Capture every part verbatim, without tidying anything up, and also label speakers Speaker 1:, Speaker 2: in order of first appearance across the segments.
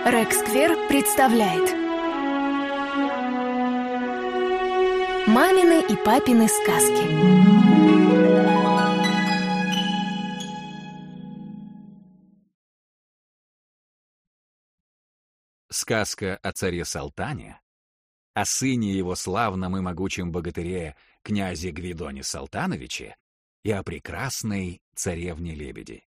Speaker 1: Рексквер представляет Мамины и папины сказки.
Speaker 2: Сказка о царе Салтане, о сыне его славном и могучем богатыре князе Гвидоне Салтановиче и о прекрасной царевне-лебеди.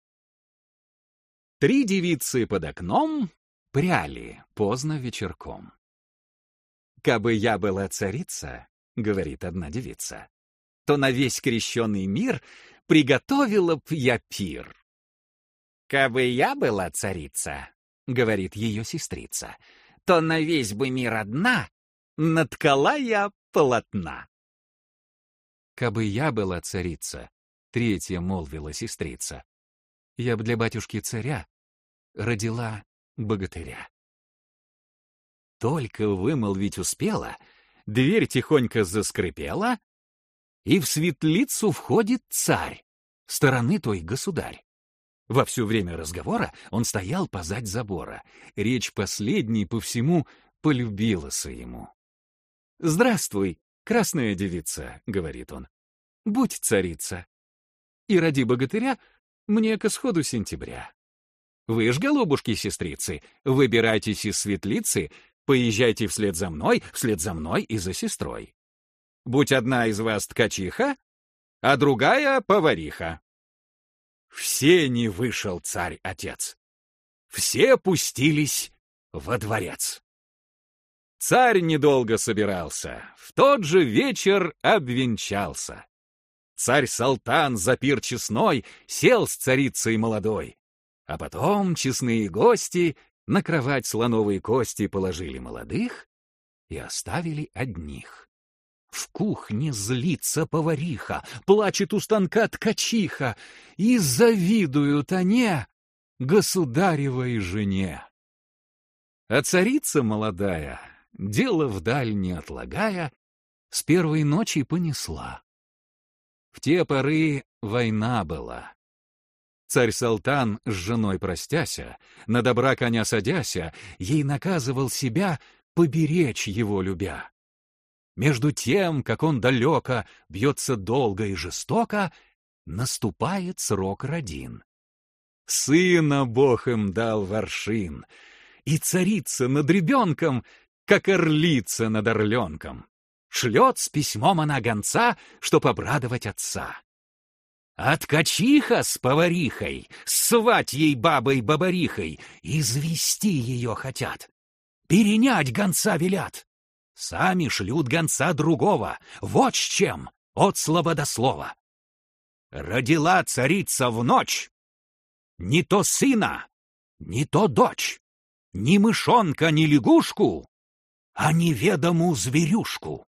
Speaker 2: Три девицы под окном пряли поздно вечерком. «Кабы я была царица, — говорит одна девица, — то на весь крещеный мир приготовила б я пир. Кабы я была царица, — говорит ее сестрица, — то на весь бы мир одна наткала я полотна. Кабы я была царица, — третья молвила сестрица, — я б для батюшки царя родила богатыря. Только вымолвить успела, дверь тихонько заскрипела, и в светлицу входит царь, стороны той государь. Во все время разговора он стоял позадь забора. Речь последней по всему полюбилась ему. «Здравствуй, красная девица», — говорит он, — «будь царица, и ради богатыря мне к исходу сентября. Вы ж, голубушки-сестрицы, выбирайтесь из светлицы, поезжайте вслед за мной, вслед за мной и за сестрой. Будь одна из вас ткачиха, а другая — повариха». Все не вышел царь-отец. Все пустились во дворец. Царь недолго собирался, в тот же вечер обвенчался. Царь Салтан за пир честной сел с царицей молодой, а потом честные гости на кровать слоновой кости положили молодых и оставили одних. В кухне злится повариха, плачет у станка ткачиха, и завидуют они государевой жене. А царица молодая, дело вдаль не отлагая, с первой ночи понесла. В те поры война была. Царь Салтан, с женой простяся, на добра коня садяся, ей наказывал себя поберечь его любя. Между тем, как он далеко бьется долго и жестоко, наступает срок родин. Сына Бог им дал воршин, и царица над ребенком, как орлица над орленком, шлет с письмом она гонца, чтоб обрадовать отца. А ткачиха с поварихой, свать ей бабой-бабарихой, извести ее хотят, перенять гонца велят. Сами шлют гонца другого, вот с чем, от слова до слова. Родила царица в ночь не то сына, не то дочь, ни мышонка, ни лягушку, а неведомую зверюшку.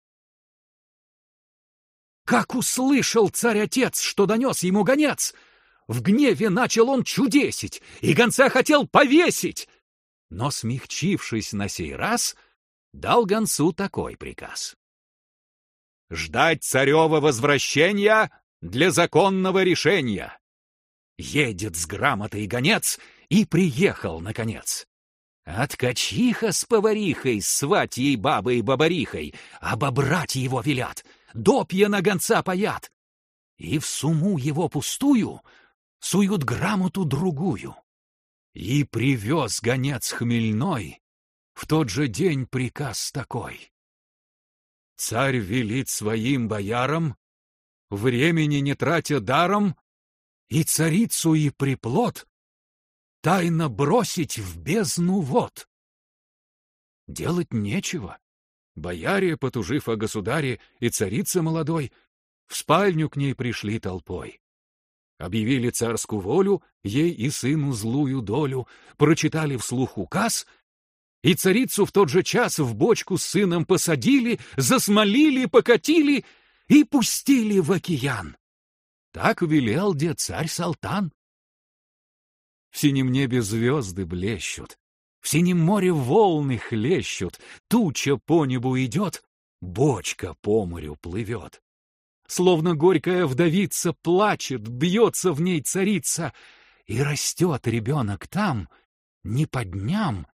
Speaker 2: Как услышал царь-отец, что донес ему гонец, в гневе начал он чудесить, и гонца хотел повесить. Но, смягчившись на сей раз, дал гонцу такой приказ: ждать царева возвращения для законного решения. Едет с грамотой гонец и приехал, наконец. А ткачиха с поварихой, свать ей бабой-бабарихой, обобрать его велят, допья на гонца паят, и в сумму его пустую суют грамоту другую. И привез гонец хмельной в тот же день приказ такой: царь велит своим боярам, времени не тратя даром, и царицу и приплод тайно бросить в бездну вод. Делать нечего. Бояре, потужив о государе и царице молодой, в спальню к ней пришли толпой. Объявили царскую волю, ей и сыну злую долю, прочитали вслух указ, и царицу в тот же час в бочку с сыном посадили, засмолили, покатили и пустили в океан. Так велел дед царь Салтан. В синем небе звезды блещут, в синем море волны хлещут, туча по небу идет, бочка по морю плывет. Словно горькая вдовица плачет, бьется в ней царица, и растет ребенок там не по дням,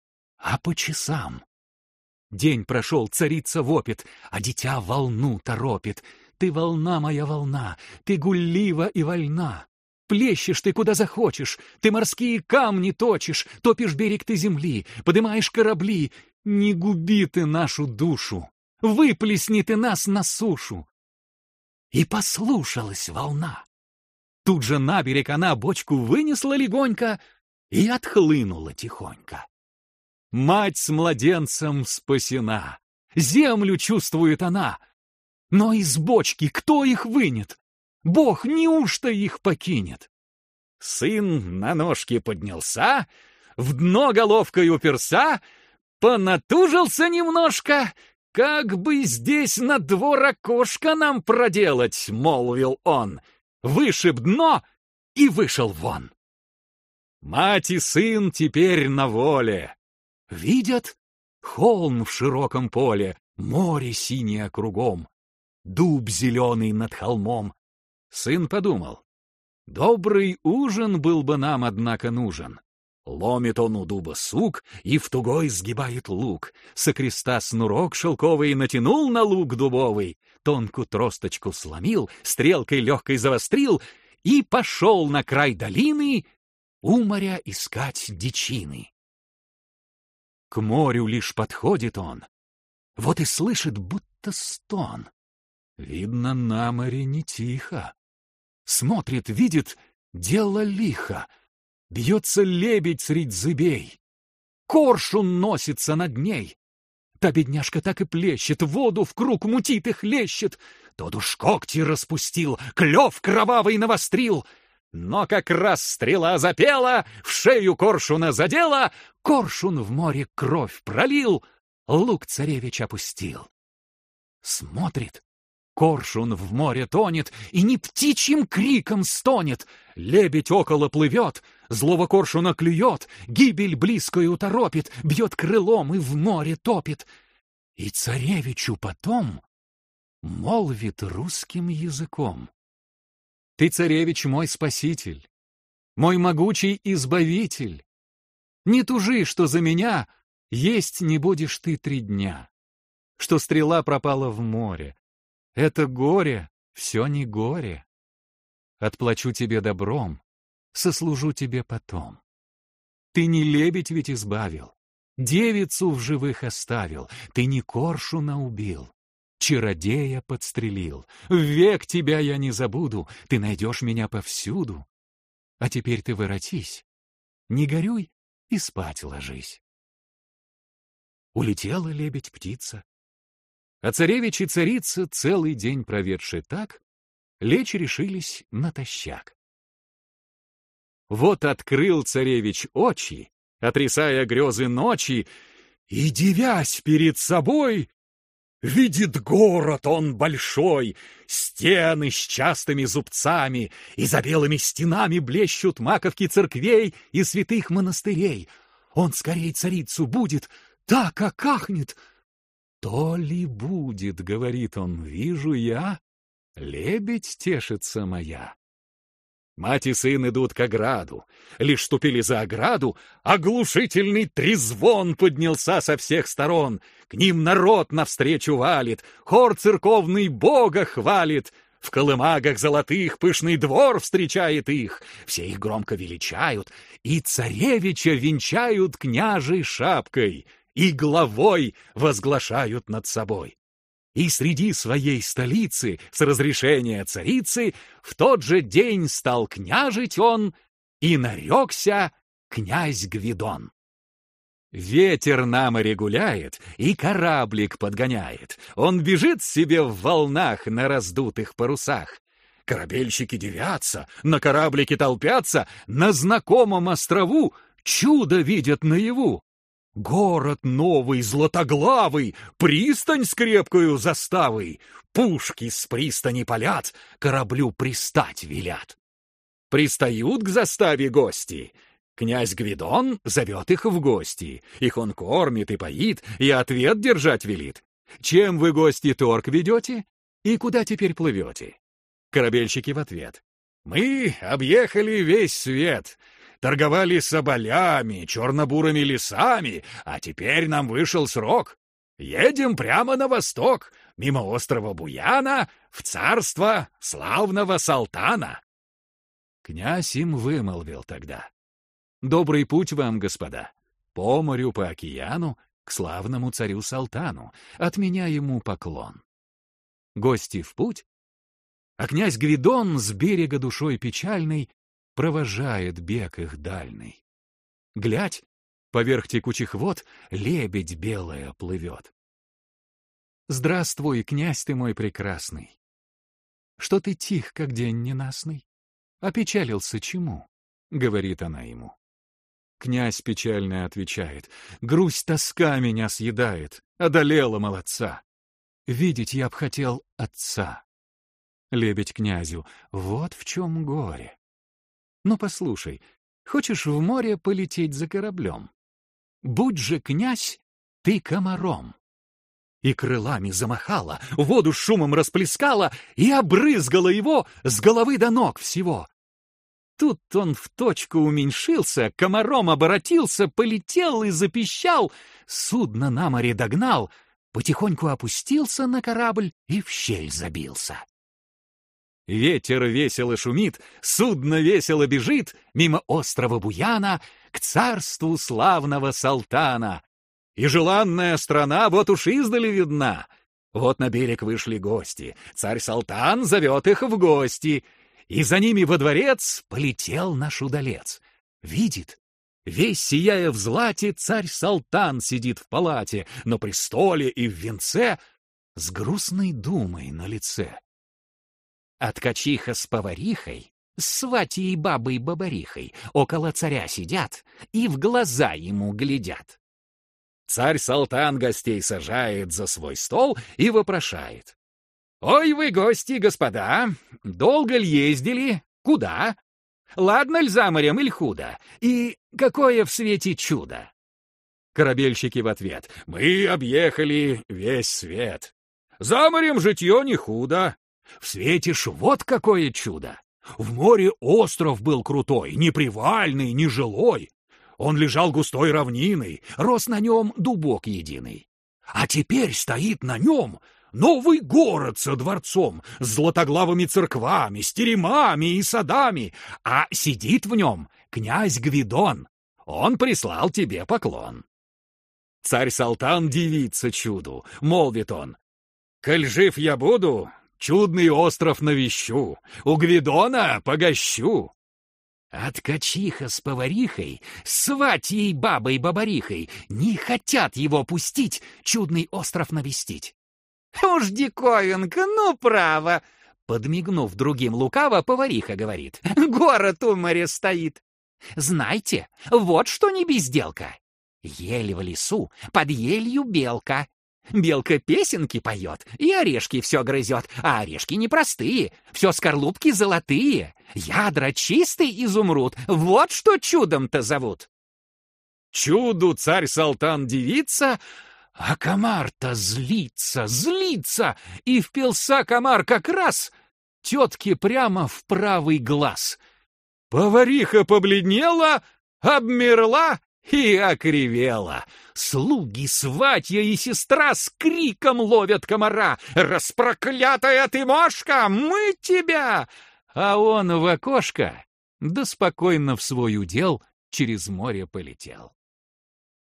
Speaker 2: а по часам. День прошел, царица вопит, а дитя волну торопит. Ты волна, моя волна, ты гуллива и вольна. Плещешь ты куда захочешь, ты морские камни точишь, топишь берег ты земли, подымаешь корабли. Не губи ты нашу душу, выплесни ты нас на сушу. И послушалась волна. Тут же на берег она бочку вынесла легонько и отхлынула тихонько. Мать с младенцем спасена, землю чувствует она. Но из бочки кто их вынет? Бог неужто их покинет? Сын на ножки поднялся, в дно головкой уперся, понатужился немножко. «Как бы здесь на двор окошко нам проделать?» — молвил он. Вышиб дно и вышел вон. Мать и сын теперь на воле. Видят холм в широком поле, море синее кругом, дуб зеленый над холмом. Сын подумал: добрый ужин был бы нам, однако, нужен. Ломит он у дуба сук и в тугой сгибает лук. Со креста снурок шелковый натянул на лук дубовый, тонкую тросточку сломил, стрелкой легкой завострил и пошел на край долины у моря искать дичины. К морю лишь подходит он, вот и слышит будто стон. Видно, на море не тихо. Смотрит, видит, дело лихо. Бьется лебедь средь зыбей, коршун носится над ней. Та бедняжка так и плещет, воду в круг мутит и хлещет. Тот уж когти распустил, клев кровавый навострил. Но как раз стрела запела, в шею коршуна задела, коршун в море кровь пролил, лук царевич опустил. Смотрит, коршун в море тонет и не птичьим криком стонет. Лебедь около плывет, злого коршуна клюет, гибель близкую торопит, бьет крылом и в море топит. И царевичу потом молвит русским языком: ты, царевич, мой спаситель, мой могучий избавитель. Не тужи, что за меня есть не будешь ты три дня, что стрела пропала в море. Это горе, все не горе. Отплачу тебе добром, сослужу тебе потом. Ты не лебедь ведь избавил, девицу в живых оставил, ты не коршуна убил, чародея подстрелил. Век тебя я не забуду, ты найдешь меня повсюду. А теперь ты воротись, не горюй и спать ложись. Улетела лебедь-птица. А царевич и царица, целый день проведши так, лечь решились натощак. Вот открыл царевич очи, отрисая грезы ночи, и, дивясь перед собой, видит город он большой, стены с частыми зубцами, и за белыми стенами блещут маковки церквей и святых монастырей. Он скорей царицу будет, так окахнет. То ли будет, говорит он, вижу я, лебедь тешится моя. Мать и сын идут к ограду. Лишь ступили за ограду, оглушительный трезвон поднялся со всех сторон. К ним народ навстречу валит, хор церковный Бога хвалит. В колымагах золотых пышный двор встречает их. Все их громко величают, и царевича венчают княжей шапкой, и главой возглашают над собой. И среди своей столицы, с разрешения царицы, в тот же день стал княжить он, и нарекся князь Гвидон. Ветер на море гуляет, и кораблик подгоняет. Он бежит себе в волнах на раздутых парусах. Корабельщики дивятся, на кораблике толпятся, на знакомом острову чудо видят наяву. Город новый, златоглавый, пристань с крепкою заставой. Пушки с пристани палят, кораблю пристать велят. Пристают к заставе гости. Князь Гвидон зовет их в гости. Их он кормит и поит, и ответ держать велит. Чем вы, гости, торг ведете? И куда теперь плывете? Корабельщики в ответ: мы объехали весь свет. торговали соболями, черно-бурыми лесами, а теперь нам вышел срок. Едем прямо на восток, мимо острова Буяна, в царство славного Салтана». Князь им вымолвил тогда: «Добрый путь вам, господа, по морю, по океану, к славному царю Салтану, от меня ему поклон». Гости в путь, а князь Гвидон с берега душой печальной провожает бег их дальний. Глядь, поверх текучих вод лебедь белая плывет. «Здравствуй, князь ты мой прекрасный! Что ты тих, как день ненастный? Опечалился чему?» — говорит она ему. Князь печально отвечает: «Грусть, тоска меня съедает, одолела молодца. Видеть я б хотел отца». Лебедь князю: «Вот в чем горе. Ну, послушай, хочешь в море полететь за кораблем? Будь же, князь, ты комаром». И крылами замахала, воду шумом расплескала и обрызгала его с головы до ног всего. Тут он в точку уменьшился, комаром оборотился, полетел и запищал, судно на море догнал, потихоньку опустился на корабль и в щель забился. Ветер весело шумит, судно весело бежит мимо острова Буяна к царству славного Салтана. И желанная страна вот уж издали видна. Вот на берег вышли гости, царь Салтан зовет их в гости, и за ними во дворец полетел наш удалец. Видит, весь сияя в злате, царь Салтан сидит в палате, на престоле и в венце, с грустной думой на лице. А ткачиха с поварихой, с сватьей бабой-бабарихой около царя сидят и в глаза ему глядят. Царь Салтан гостей сажает за свой стол и вопрошает: «Ой вы, гости, господа, долго ль ездили? Куда? Ладно ль за морем иль худо? И какое в свете чудо?» Корабельщики в ответ: «Мы объехали весь свет. За морем житье не худо. В свете ж вот какое чудо! В море остров был крутой, не привальный, не жилой. Он лежал густой равниной, рос на нем дубок единый. А теперь стоит на нем новый город со дворцом, с златоглавыми церквами, с теремами и садами, а сидит в нем князь Гвидон. Он прислал тебе поклон». Царь Салтан дивится чуду, молвит он: «Коль жив я буду, чудный остров навещу, у Гвидона погощу». А ткачиха с поварихой, сватьей бабой-бабарихой не хотят его пустить, чудный остров навестить. «Уж диковинка, ну право!» Подмигнув другим лукаво, повариха говорит: «Город у моря стоит. Знайте, вот что не безделка. Ель в лесу, под елью белка. Белка песенки поет и орешки все грызет, а орешки непростые, все скорлупки золотые, ядра чистый изумруд, вот что чудом-то зовут». Чуду царь Салтан дивится, а комар-то злится, злится, и впился комар как раз тетке прямо в правый глаз. Повариха побледнела, обмерла и окривела. Слуги, сватья и сестра с криком ловят комара: «Распроклятая ты мошка, мы тебя!» А он в окошко, да спокойно в свой удел через море полетел.